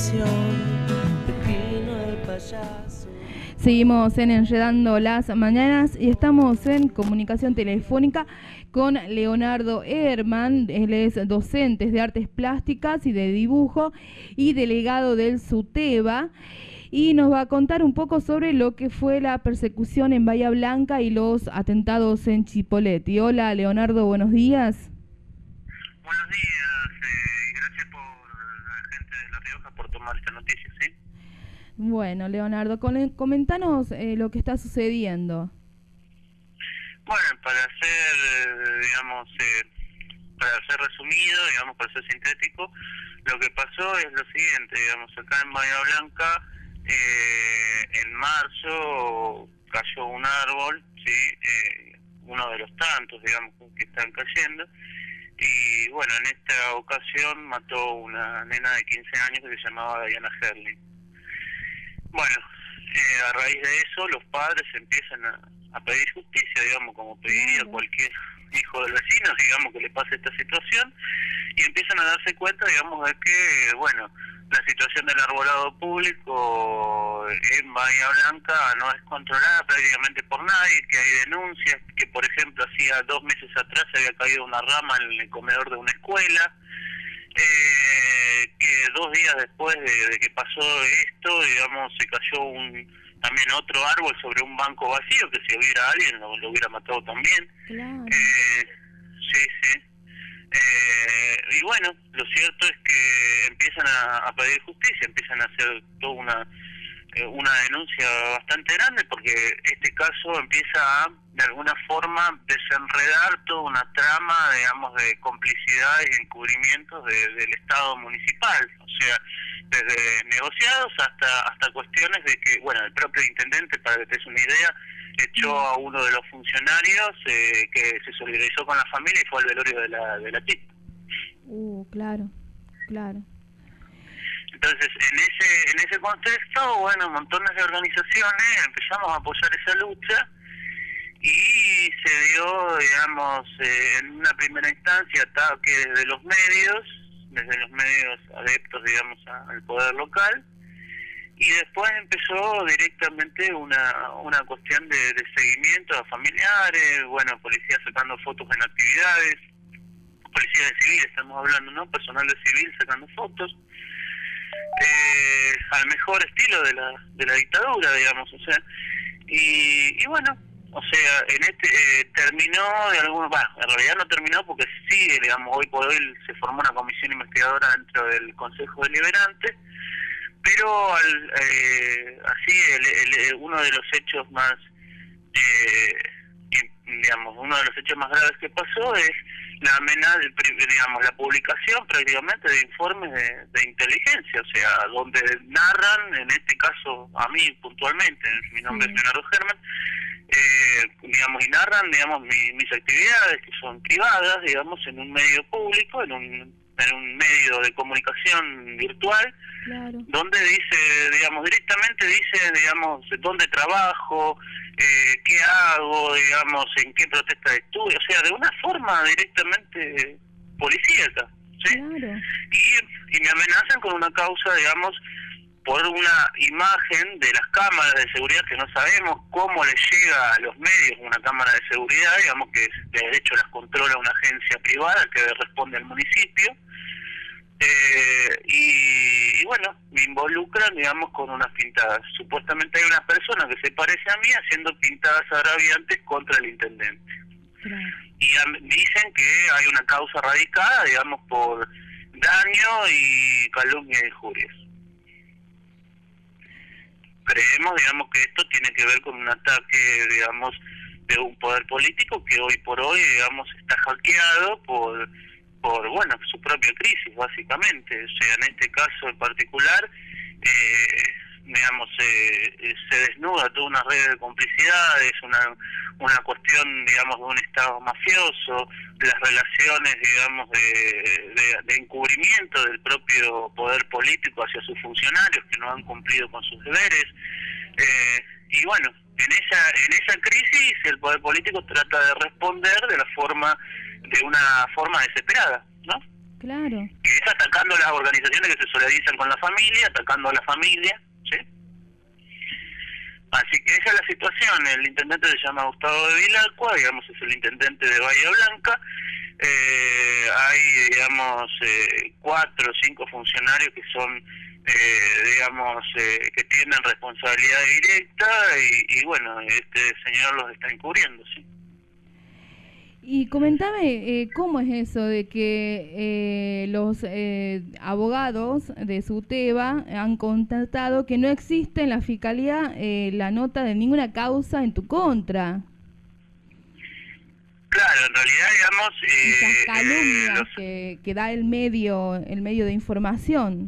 canción de Pino el payaso. Seguimos en Enredando las Mañanas y estamos en comunicación telefónica con Leonardo Herman. Él es docente de artes plásticas y de dibujo y delegado del SUTEBA, y nos va a contar un poco sobre lo que fue la persecución en Bahía Blanca y los atentados en Chipoleti. Hola Leonardo, buenos días. Buenos días, gracias por la gente de La Rioja por tomar esta noticia, ¿sí? Bueno, Leonardo, comentanos lo que está sucediendo. Bueno, para ser, para ser resumido, para ser sintético, lo que pasó es lo siguiente, acá en Bahía Blanca, en marzo cayó un árbol, ¿sí? Uno de los tantos, que están cayendo, y bueno, en esta ocasión mató una nena de 15 años que se llamaba Diana Herling. Bueno, a raíz de eso los padres empiezan a pedir justicia, como pediría cualquier hijo del vecino, que le pase esta situación, y empiezan a darse cuenta, de que, bueno, la situación del arbolado público en Bahía Blanca no es controlada prácticamente por nadie, que hay denuncias, que por ejemplo hacía 2 meses atrás se había caído una rama en el comedor de una escuela, que 2 días después de que pasó esto, se cayó también otro árbol sobre un banco vacío, que si hubiera alguien lo hubiera matado también. Claro. Sí. Y bueno, lo cierto es que empiezan a pedir justicia, empiezan a hacer toda una denuncia bastante grande, porque este caso empieza a, de alguna forma, desenredar toda una trama, de complicidades y encubrimientos del Estado municipal, o sea, desde negociados hasta cuestiones de que, bueno, el propio intendente, para que te des una idea, echó a uno de los funcionarios que se solidarizó con la familia y fue al velorio de la chica. Claro. Entonces, en ese contexto, bueno, montones de organizaciones empezamos a apoyar esa lucha y se dio, en una primera instancia ataque desde los medios adeptos, al poder local, y después empezó directamente una cuestión de seguimiento a familiares, bueno, policías sacando fotos en actividades, policía de civil, estamos hablando, ¿no? Personal de civil sacando fotos, al mejor estilo de la dictadura, o sea, y bueno, o sea, terminó de algún, en realidad no terminó porque sigue, hoy por hoy se formó una comisión investigadora dentro del Consejo Deliberante, pero uno de los hechos más, uno de los hechos más graves que pasó es la amenaza, la publicación prácticamente de informes de inteligencia, o sea, donde narran, en este caso a mí puntualmente, mi nombre es Leonardo Herman, y narran, mis actividades que son privadas, en un medio público, en un medio de comunicación virtual, Claro. donde dice, directamente dice, dónde trabajo, qué hago, en qué protesta estuve, o sea, de una forma directamente policíaca, ¿sí? Claro. Y me amenazan con una causa, por una imagen de las cámaras de seguridad que no sabemos cómo les llega a los medios una cámara de seguridad, que de hecho las controla una agencia privada que responde al municipio, y bueno, me involucran, con unas pintadas. Supuestamente hay una persona que se parece a mí haciendo pintadas agraviantes contra el intendente. Claro. Y dicen que hay una causa radicada, por daño y calumnia de injurias. Creemos, que esto tiene que ver con un ataque, de un poder político que hoy por hoy, está hackeado por su propia crisis, básicamente. O sea, en este caso en particular, se desnuda toda una red de complicidades, una cuestión, de un Estado mafioso, las relaciones, de encubrimiento del propio poder político hacia sus funcionarios que no han cumplido con sus deberes, y bueno, en esa crisis el poder político trata de responder de una forma desesperada, ¿no? Claro. que es atacando a las organizaciones que se solidarizan con la familia, atacando a la familia, ¿sí? Así que esa es la situación. El intendente se llama Gustavo de Villalcua, digamos, es el intendente de Bahía Blanca. Hay, digamos, 4 o 5 funcionarios que son, digamos, que tienen responsabilidad directa y bueno, este señor los está encubriendo, ¿sí? Y comentame, ¿cómo es eso de que los abogados de SUTEBA han constatado que no existe en la Fiscalía la nota de ninguna causa en tu contra? Claro, en realidad, digamos... Esas calumnias que da el medio de información.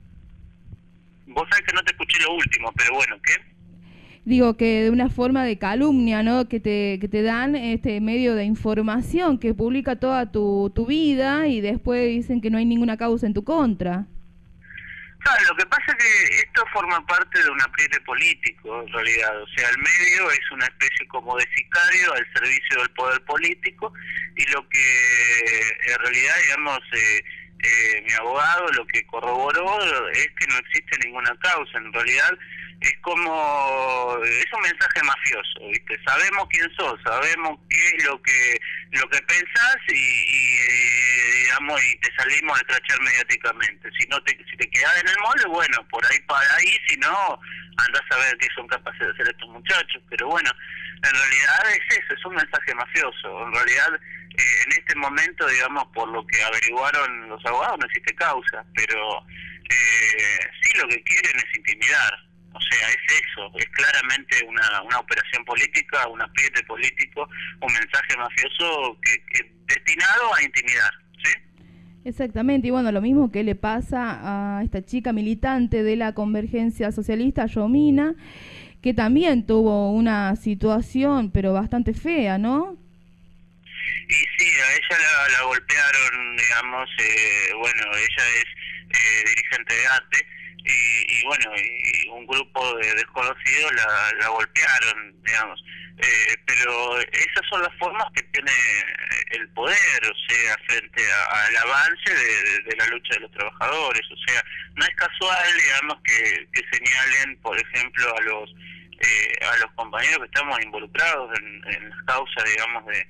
Vos sabés que no te escuché lo último, pero bueno, ¿qué? Digo que de una forma de calumnia, ¿no? Que te dan este medio de información que publica toda tu vida y después dicen que no hay ninguna causa en tu contra. Claro, lo que pasa es que esto forma parte de un apriete político, en realidad. O sea, el medio es una especie como de sicario al servicio del poder político y lo que en realidad, digamos, mi abogado lo que corroboró es que no existe ninguna causa. En realidad es como, es un mensaje mafioso, ¿viste? Sabemos quién sos, sabemos qué es lo que pensás y digamos, y te salimos a escrachar mediáticamente. Si te quedás en el molde, bueno, por ahí para ahí, si no, andás a ver qué son capaces de hacer estos muchachos. Pero bueno, en realidad es eso, es un mensaje mafioso. En realidad, en este momento, digamos, por lo que averiguaron los abogados, no existe causa, pero sí lo que quieren es intimidar. O sea, es eso, es claramente una operación política, un apriete político, un mensaje mafioso que destinado a intimidar, ¿sí? Exactamente, y bueno, lo mismo que le pasa a esta chica militante de la Convergencia Socialista, Yomina, que también tuvo una situación, pero bastante fea, ¿no? Y sí, a ella la golpearon, digamos, bueno, ella es dirigente de ATE, y bueno, y un grupo de desconocidos la golpearon, digamos. Pero esas son las formas que tiene el poder, o sea, frente al avance de la lucha de los trabajadores. O sea, no es casual, digamos, que señalen, por ejemplo, a los compañeros que estamos involucrados en las causas, digamos, de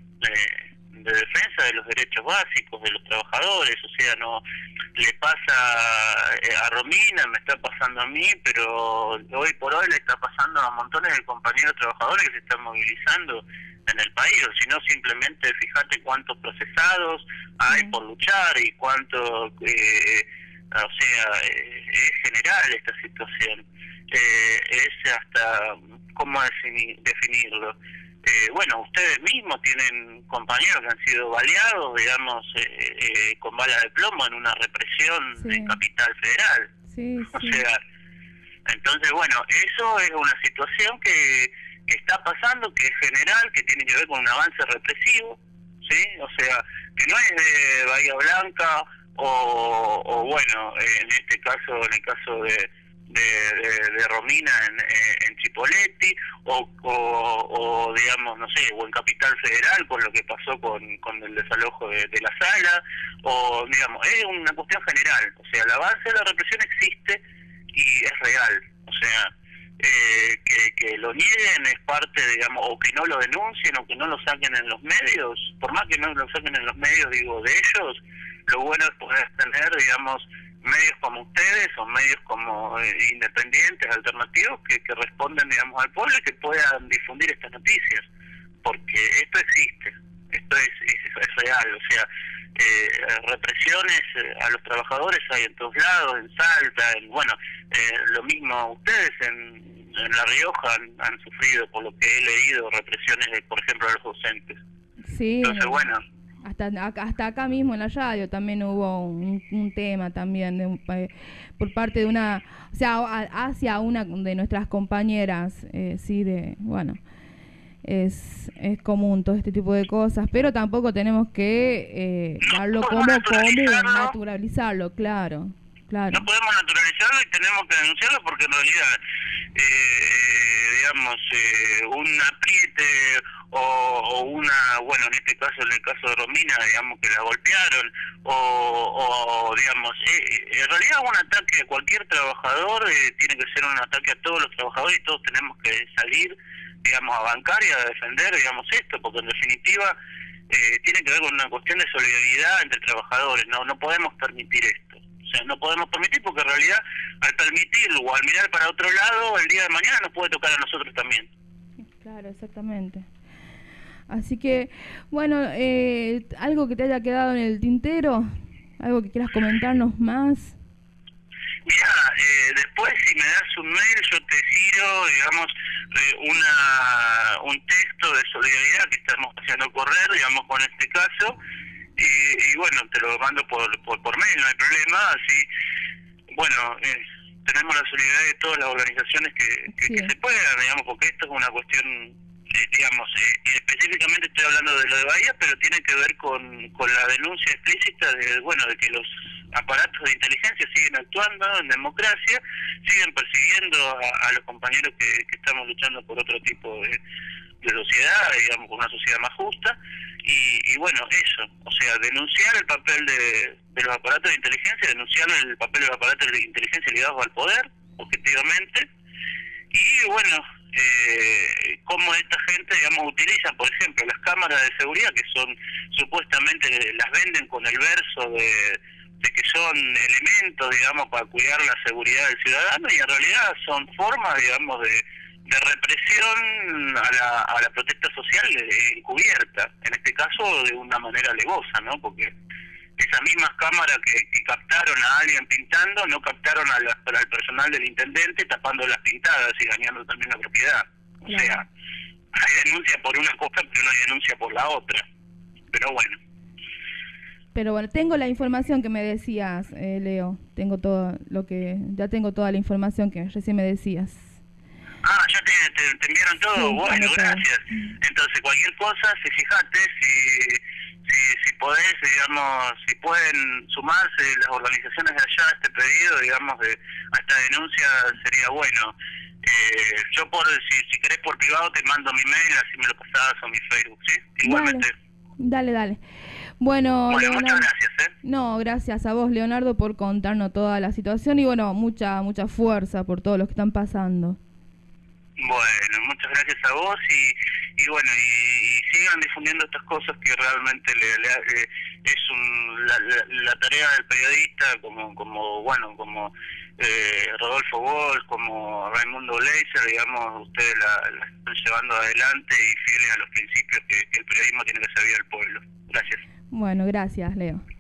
defensa de los derechos básicos de los trabajadores. O sea, no le pasa a Romina, me está pasando a mí, pero hoy por hoy le está pasando a montones de compañeros trabajadores que se están movilizando en el país. O si no, simplemente fíjate cuántos procesados hay por luchar y cuánto, o sea, es general esta situación. Es hasta, ¿cómo definirlo? Bueno, ustedes mismos tienen compañeros que han sido baleados, digamos, con balas de plomo en una represión en Capital Federal. Sí. O sea, entonces, bueno, eso es una situación que está pasando, que es general, que tiene que ver con un avance represivo, ¿sí? O sea, que no es de Bahía Blanca o bueno, en este caso, en el caso de Romina en Chipoleti o digamos, no sé, o en Capital Federal con lo que pasó con el desalojo de la sala, o digamos, es una cuestión general. O sea, el avance de la represión existe y es real. O sea, que lo nieguen es parte, digamos, o que no lo denuncien o que no lo saquen en los medios, por más que no lo saquen en los medios, digo, de ellos, lo bueno es poder tener, digamos, medios como ustedes o medios como independientes, alternativos, que responden, digamos, al pueblo y que puedan difundir estas noticias, porque esto existe, esto es real. O sea, represiones a los trabajadores hay en todos lados, en Salta, bueno, lo mismo ustedes en La Rioja han sufrido, por lo que he leído, represiones de, por ejemplo, a los docentes. Sí. Entonces, bueno, hasta acá mismo en la radio también hubo un tema también por parte de una, o sea, hacia una de nuestras compañeras, sí, de, bueno, es común todo este tipo de cosas, pero tampoco tenemos que darlo como común, naturalizarlo, claro. No podemos naturalizarlo y tenemos que denunciarlo porque en realidad, digamos, un apriete o una, bueno, en este caso, en el caso de Romina, digamos que la golpearon, o digamos, en realidad un ataque a cualquier trabajador tiene que ser un ataque a todos los trabajadores y todos tenemos que salir, digamos, a bancar y a defender, digamos, esto, porque en definitiva tiene que ver con una cuestión de solidaridad entre trabajadores, no podemos permitir esto. O sea, no podemos permitir porque en realidad al permitirlo o al mirar para otro lado, el día de mañana nos puede tocar a nosotros también. Claro, exactamente. Así que, bueno, algo que te haya quedado en el tintero, algo que quieras comentarnos más. Mira, después si me das un mail yo te giro, digamos, un texto de solidaridad que estamos haciendo correr, digamos, con este caso, y bueno, te lo mando por mail, no hay problema, así, bueno, tenemos la solidaridad de todas las organizaciones que se puedan, digamos, porque esto es una cuestión, digamos, específicamente estoy hablando de lo de Bahía, pero tiene que ver con la denuncia explícita de, bueno, de que los aparatos de inteligencia siguen actuando en democracia, siguen persiguiendo a los compañeros que estamos luchando por otro tipo de sociedad, digamos, por una sociedad más justa, y bueno, eso, o sea, denunciar el papel de los aparatos de inteligencia, denunciar el papel de los aparatos de inteligencia ligados al poder, objetivamente, y bueno, cómo esta gente, digamos, utiliza, por ejemplo, las cámaras de seguridad, que son, supuestamente, las venden con el verso de que son elementos, digamos, para cuidar la seguridad del ciudadano, y en realidad son formas, digamos, de represión a la protesta social encubierta, en este caso de una manera alevosa, ¿no? Porque esas mismas cámaras que captaron a alguien pintando, no captaron al personal del intendente tapando las pintadas y dañando también la propiedad. O sea, hay denuncia por una cosa, pero no hay denuncia por la otra. Pero bueno. Pero bueno, tengo la información que me decías, Leo. Tengo todo ya tengo toda la información que recién me decías. Ah, ya te enviaron todo. Sí, bueno, gracias. Entonces, cualquier cosa, fíjate si podés, digamos, si pueden sumarse las organizaciones de allá a este pedido, digamos, a esta denuncia, sería bueno. Yo, si querés por privado, te mando mi mail, así me lo pasás o mi Facebook, ¿sí? Igualmente. Dale. Bueno, Leonardo, muchas gracias, No, gracias a vos, Leonardo, por contarnos toda la situación y bueno, mucha fuerza por todo lo que están pasando. Bueno, muchas gracias a vos y bueno, y sigan difundiendo estas cosas que realmente es la tarea del periodista, como Rodolfo Bosch, como Raimundo Leiser, digamos, ustedes la están llevando adelante y fieles a los principios que el periodismo tiene que servir al pueblo. Gracias. Bueno, gracias, Leo.